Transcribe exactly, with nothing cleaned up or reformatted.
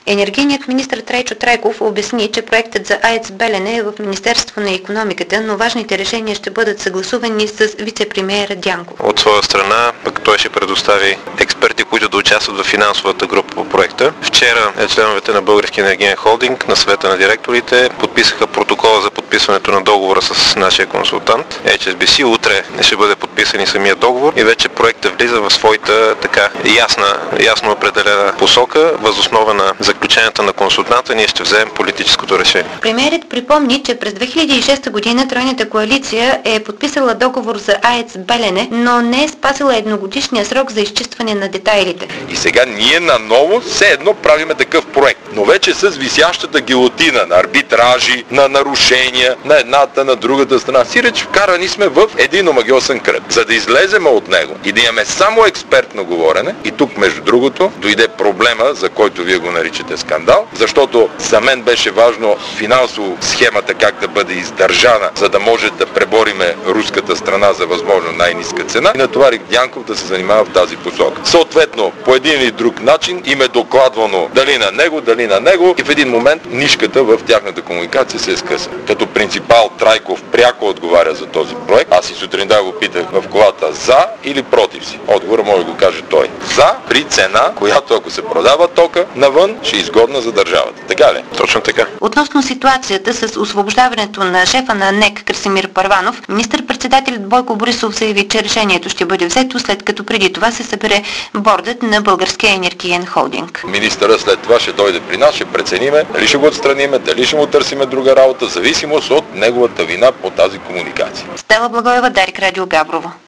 Енергийният министър Трайчо Трайков обясни, че проектът за АЕЦ Белене е в Министерство на икономиката, но важните решения ще бъдат съгласувани с вице-премиера Дянков. От своя страна, пък той ще предостави експерти, които да участват в финансовата група по проекта. Вчера членовете на Българския енергиен холдинг на съвета на директорите подписаха протокола за подписването на договора с нашия консултант Ейч Ес Би Си. Утре ще бъде подписан и самия договор и вече проектът влиза в своята така ясна, ясно определена посока. Въз основа на заключенията на консултанта ние ще вземем политическото решение. Премиерът припомни, че през две хиляди и шеста година Тройната коалиция е подписала договор за АЕЦ Белене, но не е спазила едногодишния срок за изчистване на детайлите. И сега ние наново все едно правиме такъв проект, но вече с висящата гилотина на арбитражи, на нарушения на едната, на другата страна. Сиреч вкарани сме в един омагьосан кръг. За да излезем от него и да имаме само експертно говорене, и тук между другото дойде проблема, за който вие го наричате скандал, защото за мен беше важно финансово схемата как да бъде издържана, за да може да пребориме руската страна за възможно най-ниска цена и натоварих Дянков да се занимава в тази посока. Съответно, по един или друг начин им е докладвано дали на него, дали на него и в един момент нишката в тяхната комуникация се е скъса. Като принципал Трайков пряко отговаря за този проект. Аз и сутринта го питах в колата за или против си. Отговора може да го каже той. За при цена, която ако се продава тока навън, ще е изгодна за държавата. Така ли? Точно така. Относно ситуацията с освобождаването на шефа на НЕК Красимир Първанов, министър-председателят Бойко Борисов заяви, че решението ще бъде взето след като преди това се събере бордът на Българския енергиен холдинг. Министъра след това ще дойде при нас, ще прецениме дали ще го отстраниме, дали ще му търсиме друга работа, зависимост от неговата вина по тази комуникация. Стела Благоева, Дарик Радио Габрово.